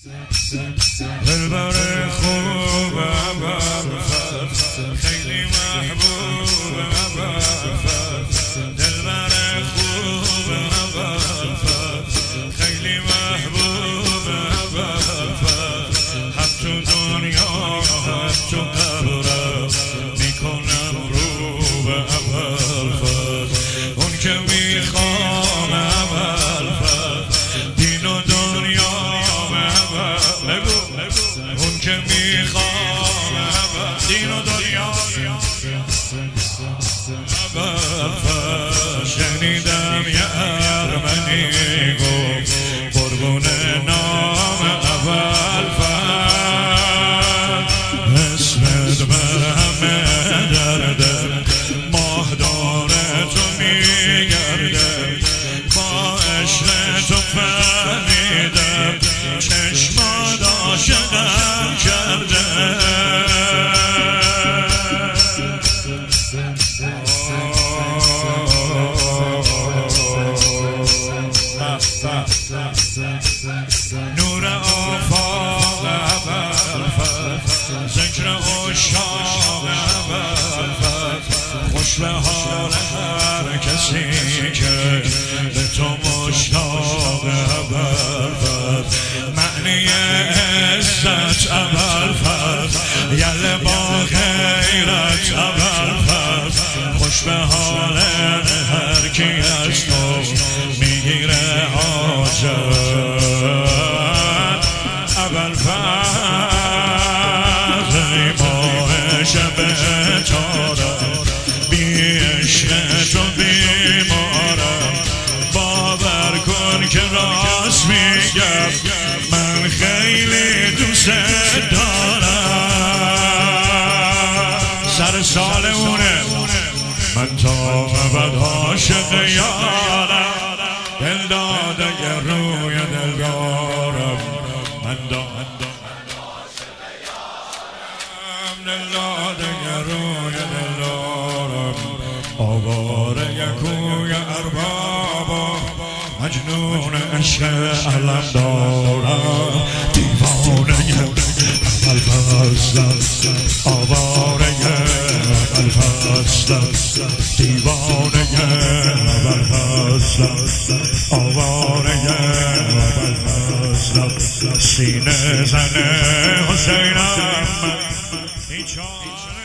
دلبر خوب ابوالفضل خیلی محبوب ابوالفضل دلبر خوب ابوالفضل خیلی محبوب ابوالفضل هم تو دنیا هم تو قبرم میکنم رو به ابوالفضل اون که میخوام ابوالفضل دین و دنیا اون که میخوام دین و دنیا ابوالفضل شنیدم یه ارمنی گفت قربون نام ابوالفضل اسمت بر همه درده ماه داره تو میگرده با عشق تو فهمیدم چشمات عاشقم کرده نور آفاق ابوالفضل ذکر عشاق ابوالفضل خوش به حال هر کسی که به تو مشتاق ابوالفضل معنی عزت ابوالفضل یله با غیرت ابوالفضل خوش به حال هر کی از تو میگیره حاجت ابوالفضل ماه شب تارم بی عشق تو بیمارم باور کن که راست میگم من خیلی دوست دارم سر سال اونه من تا ابد عاشق یارم دل داده یه روی دلدارم من دل داده یه روی دلدارم آواره یه کوی اربابا مجنون عشق علم دارم دیوانه ابوالفضل آواره ابوالفضل دیوانه ابوالفضل آواره ابوالفضل سینه زنه حسینم